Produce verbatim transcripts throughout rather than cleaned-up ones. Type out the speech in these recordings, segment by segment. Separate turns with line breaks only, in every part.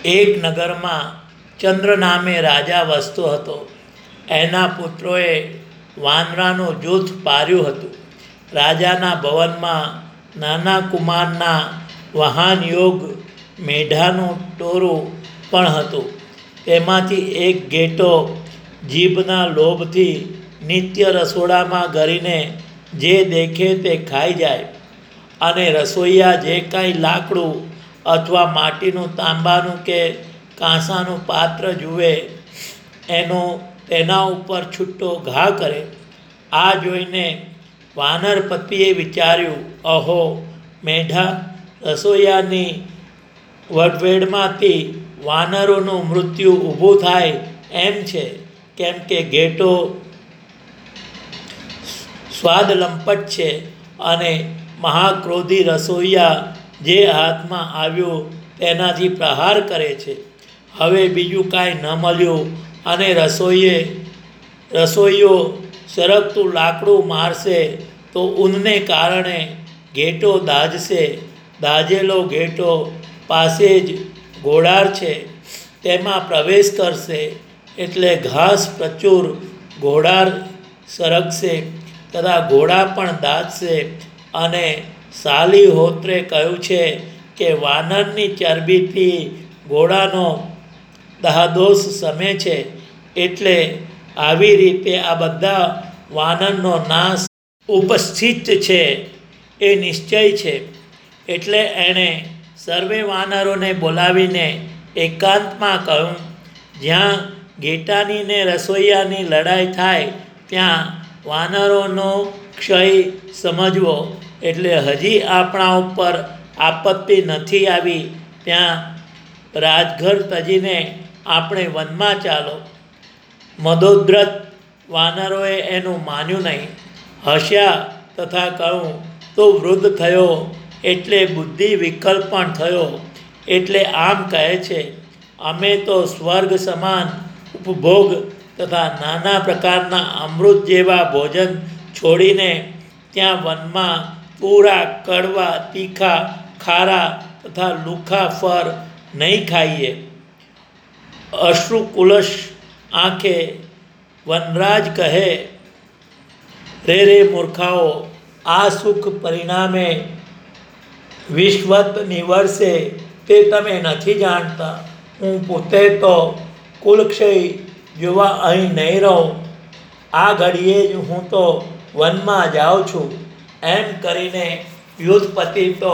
એક નગરમાં ચંદ્ર નામે રાજા વસતો હતો. એના પુત્રોએ વાનરાનું જૂથ પાર્યું હતું. રાજાના ભવનમાં નાના કુમારના વાહન યોગ મેઢાનું ટોરું પણ હતું. તેમાંથી એક ઘેટો જીભના લોભથી નિત્ય રસોડામાં ગરીને જે દેખે તે ખાઈ જાય, અને રસોઈયા જે કાંઈ લાકડું અથવા માટીનું, તાંબાનું કે કાંસાનું પાત્ર જુએ એનો તેના ઉપર છૂટો ઘા કરે. આ જોઈને વાનરપતિએ વિચાર્યું, અહો, મેઢા રસોઈયાની વડવેડમાંથી વાનરોનું મૃત્યુ ઊભું થાય એમ છે, કેમ કે ઘેટો સ્વાદલંપટ છે અને મહાક્રોધી રસોઈયા જે હાથમાં આવ્યું તેનાથી પ્રહાર કરે છે. હવે બીજું કાંઈ ન મળ્યું અને રસોઈએ રસોઈયો સરગતું લાકડું મારશે તો ઊનને કારણે ઘેટો દાઝશે. દાઝેલો ઘેટો પાસે જ ઘોડાર છે, તેમાં પ્રવેશ કરશે એટલે ઘાસ પ્રચુર ઘોડાર સરગશે તથા ઘોડા પણ દાઝશે. અને સાલિહોત્રે કહ્યું છે કે વાનરની ચરબીથી ઘોડાનો દાહદોષ સમે છે. એટલે આવી રીતે આ બધા વાનરનો નાશ ઉપસ્થિત છે એ નિશ્ચય છે. એટલે એણે સર્વે વાનરોને બોલાવીને એકાંતમાં કહ્યું, જ્યાં ઘેટાની ને રસોઈયાની લડાઈ થાય ત્યાં વાનરોનો ક્ષય સમજવો. એટલે હજી આપણા ઉપર આપત્તિ નથી આવી ત્યાં રાજઘર તજીને આપણે વનમાં ચાલો. મદોદ્રત વાનરોએ એનું માન્યું નહીં, હસ્યા તથા કહ્યું, તું વૃદ્ધ થયો એટલે બુદ્ધિ વિકલ પણ થયો, એટલે આમ કહે છે. અમે તો સ્વર્ગ સમાન ઉપભોગ તથા નાના પ્રકારના અમૃત જેવા ભોજન છોડીને ત્યાં વનમાં પૂરા કડવા, તીખા, ખારા તથા લુખા ફળ નહીં ખાઈએ. અશ્રુકુલશ આંખે વનરાજ કહે, રે રે મૂર્ખાઓ, આ સુખ પરિણામે વિશ્વત નિવરશે તે તમે નથી જાણતા. હું પોતે તો કુલક્ષય જોવા અહીં નહીં રહું. આ ઘડીએ જ હું તો વનમાં જાઉં છું. એમ કરીને યુધપતિ તો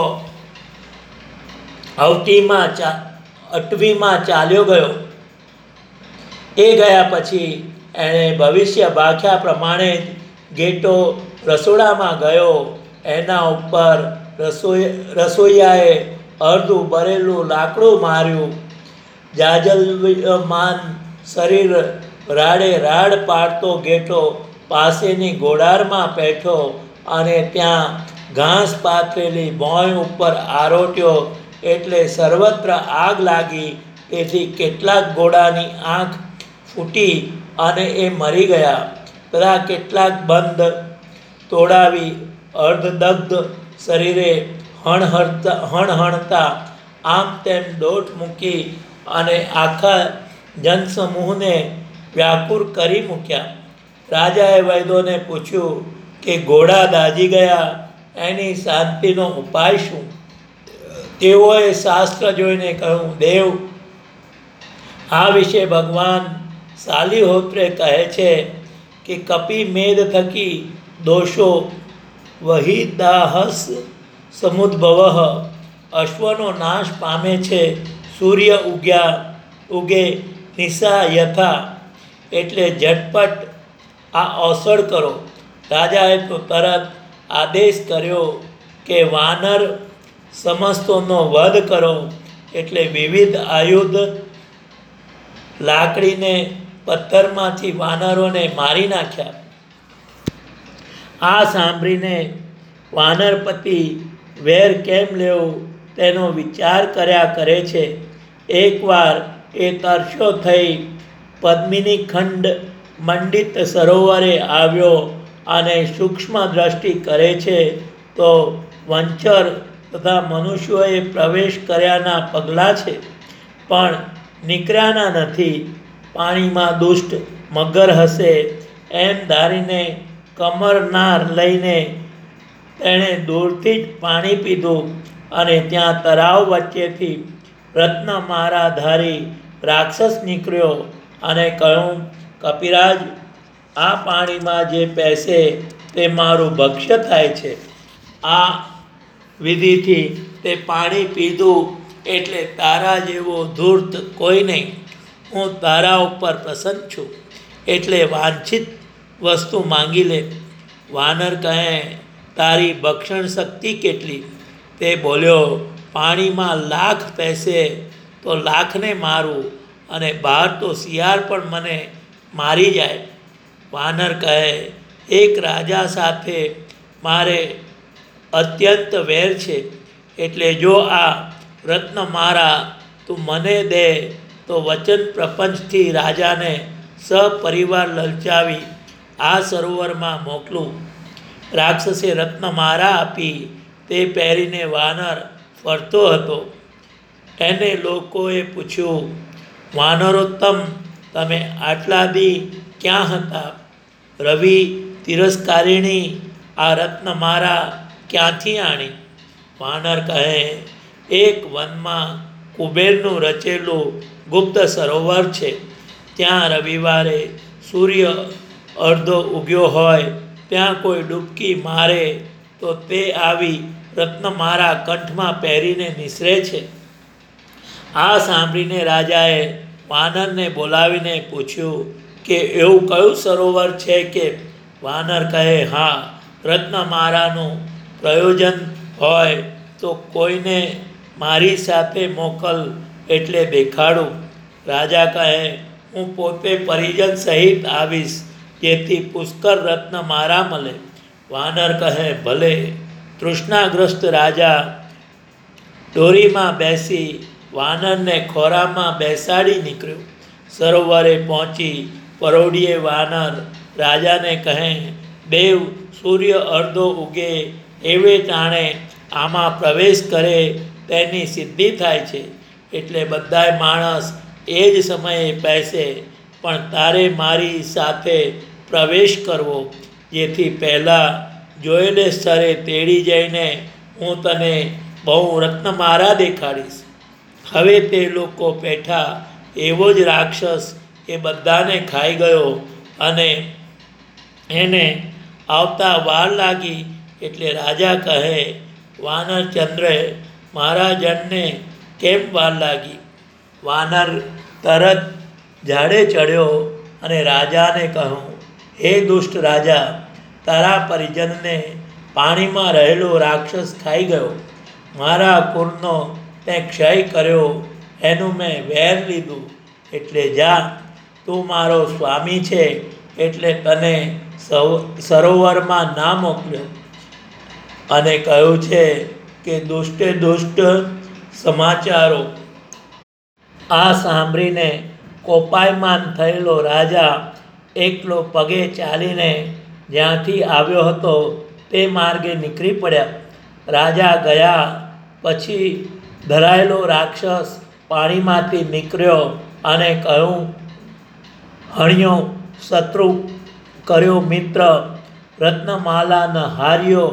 અવતીમાં ચા અટવીમાં ચાલ્યો ગયો. એ ગયા પછી એણે ભવિષ્ય ભાખ્યા પ્રમાણે જ ઘેટો રસોડામાં ગયો. એના ઉપર રસોઈ રસોઈયાએ અડધું બરેલું લાકડું માર્યું. જાજલ્યમાન શરીર રાડે રાડ પાડતો ઘેટો પાસેની ઘોડારમાં બેઠો અને ત્યાં ઘાસ પાથરેલી ભોંય ઉપર આરોટ્યો એટલે સર્વત્ર આગ લાગી. તેથી કેટલાક ઘોડાની આંખ ફૂટી અને એ મરી ગયા, તથા કેટલાક બંધ તોડાવી અર્ધદગ્ધ શરીરે હણહણતા હણહણતા આમ તેમ દોટ મૂકી અને આખા જનસમૂહને વ્યાકુળ કરી મૂક્યા. રાજાએ વૈદોને પૂછ્યું કે ઘોડા દાઝી ગયા એની શાંતિનો ઉપાય શું? તેઓએ શાસ્ત્ર જોઈને કહ્યું, દેવ, આ વિશે ભગવાન સાલિહોત્રે કહે છે કે કપિ મેદ થકી દોષો વહિદાહસ સમુદ્ભવ, અશ્વનો નાશ પામે છે સૂર્ય ઉગ્યા ઉગે નિશા યથા. એટલે ઝટપટ આ અવસર કરો. રાજાએ તો તરત આદેશ કર્યો કે વાનર સમસ્તોનો વધ કરો. એટલે વિવિધ આયુધ લાકડીને પથ્થરમાંથી વાનરોને મારી નાખ્યા. આ સાંભળીને વાનરપતિ વેર કેમ લેવું તેનો વિચાર કર્યા કરે છે. એકવાર એ તરસ્યો થઈ પદ્મિની ખંડ મંડિત સરોવરે આવ્યો અને સૂક્ષ્મ દ્રષ્ટિ કરે છે તો વંચર તથા મનુષ્યોએ પ્રવેશ કર્યાના પગલાં છે. પણ નીકળ્યાના નથી. પાણીમાં દુષ્ટ મગર હશે એમ ધારીને કમરનાર લઈને તેણે દૂરથી જ પાણી પીધું અને ત્યાં તળાવ વચ્ચેથી રત્નમાળા ધારી રાક્ષસ નીકળ્યો અને કહ્યું, કપિરાજ, આ પાણીમાં જે પહેશે તે મારું ભક્ષ્ય થાય છે. આ વિધિથી તે પાણી પીધું એટલે તારા જેવો ધૂર્ત કોઈ નહીં. હું તારા ઉપર પ્રસન્ન છું, એટલે વાંછિત વસ્તુ માંગી લે. વાનર કહે, તારી ભક્ષણ શક્તિ કેટલી? તે બોલ્યો, પાણીમાં લાખ પહેશે તો લાખને મારું, અને બહાર તો શિયાળ પણ મને મારી જાય. વાનર કહે, એક રાજા સાથે મારે અત્યંત વેર છે, એટલે જો આ રત્નમાળા તું મને દે તો વચન પ્રપંચથી રાજાને સપરિવાર લલચાવી આ સરોવરમાં મોકલું. રાક્ષસે રત્નમાળા આપી. તે પહેરીને વાનર ફરતો હતો. એને લોકોએ પૂછ્યું, વાનરોત્તમ, તમે આટલા દી ક્યાં હતા? રવિ તિરસ્કારિણી આ રત્નમાળા ક્યાંથી આણી? વાનર કહે, એક વનમાં કુબેરનું રચેલું ગુપ્ત સરોવર છે. ત્યાં રવિવારે સૂર્ય અડધો ઉગ્યો હોય ત્યાં કોઈ ડૂબકી મારે તો તે આવી રત્નમાળા કંઠમાં પહેરીને નિસરે છે. આ સાંભળીને રાજાએ વાનરને બોલાવીને પૂછ્યું કે એવું કયું સરોવર છે કે? વાનર કહે, હા, રત્નમાળાનું પ્રયોજન હોય તો કોઈને મારી સાથે મોકલ, એટલે દેખાડું. રાજા કહે, હું પોતે પરિજન સહિત આવીશ, જેથી પુષ્કળ રત્નમાળા મળે. વાનર કહે, ભલે. તૃષ્ણાગ્રસ્ત રાજા દોરીમાં બેસી વાનરને ખોરામાં બેસાડી નીકળ્યો. સરોવરે પહોંચી પરોઢિયે વાનર રાજાને કહે, દેવ સૂર્ય અડધો ઉગે એવે ટાણે આમાં પ્રવેશ કરે તેની સિદ્ધિ થાય છે, એટલે બધાય માણસ એ જ સમયે પહેશે. પણ તારે મારી સાથે પ્રવેશ કરવો, જેથી પહેલાં જોયેલે સ્થળે તેડી જઈને હું તને બહુ રત્નમાળા દેખાડીશ. હવે તે લોકો પેઠા એવો જ રાક્ષસ એ બધાને ખાઈ ગયો, અને એને આવતા વાર લાગી. એટલે રાજા કહે, વાનરચંદ્રે, મારા જનને કેમ વાર લાગી? વાનર તરત ઝાડે ચડ્યો અને રાજાને કહ્યું, હે દુષ્ટ રાજા, તારા પરિજનને પાણીમાં રહેલો રાક્ષસ ખાઈ ગયો. મારા કુળનો તે ક્ષય કર્યો, એનું મેં વેર લીધું. એટલે જા, તું મારો સ્વામી છે, એટલે તને સરોવરમાં ના મોકલ્યો. અને કહ્યું છે કે દુષ્ટે દુષ્ટ સમાચારો. આ સાંભળીને કોપાયમાન થયેલો રાજા એકલો પગે ચાલીને જ્યાંથી આવ્યો હતો તે માર્ગે નીકળી પડ્યા. રાજા ગયા પછી ધરાયેલો રાક્ષસ પાણીમાંથી નીકળ્યો અને કહ્યું, હણ્યો શત્રુ, કર્યો મિત્ર, રત્નમાલા ન હાર્યો,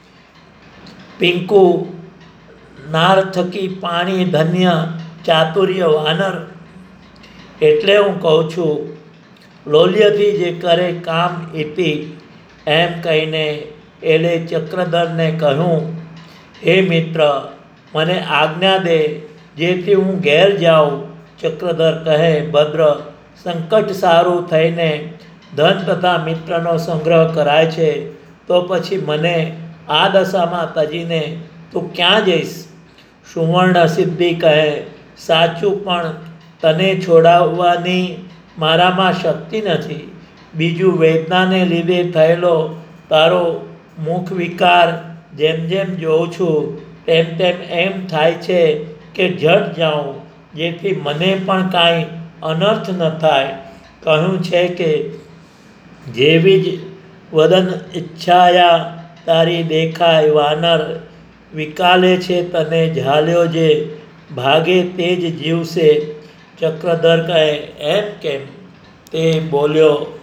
પિંકુ નાર થકી પાણી ધન્ય, ચાતુર્ય વાનર. એટલે હું કહું છું, લોલ્યથી જે કરે કામ ઇતિ. એમ કહીને એલે ચક્રધરને કહ્યું, હે મિત્ર, મને આજ્ઞા દે, જેથી હું ઘેર જાઉં. ચક્રધર કહે, ભદ્ર, સંકટ સારું થઈને ધન તથા મિત્રનો સંગ્રહ કરાય છે, તો પછી મને આ દશામાં તજીને તું ક્યાં જઈશ? સુવર્ણ સિદ્ધિ કહે, સાચું, પણ તને છોડાવવાની મારામાં શક્તિ નથી. બીજું, વેદનાને લીધે થયેલો તારો મુખ વિકાર જેમ જેમ જોઉં છું તેમ તેમ એમ થાય છે કે જટ જાઉં, જેથી મને પણ કાંઈ અનર્થ ન થાય. કહ્યું છે કે જેવી જ વદન ઈચ્છાયા તારી દેખાય વાનર, વિકાલે છે તને ઝાલ્યો જે ભાગે તે જ જીવશે. ચક્રધર કહે, એમ કેમ? તે બોલ્યો,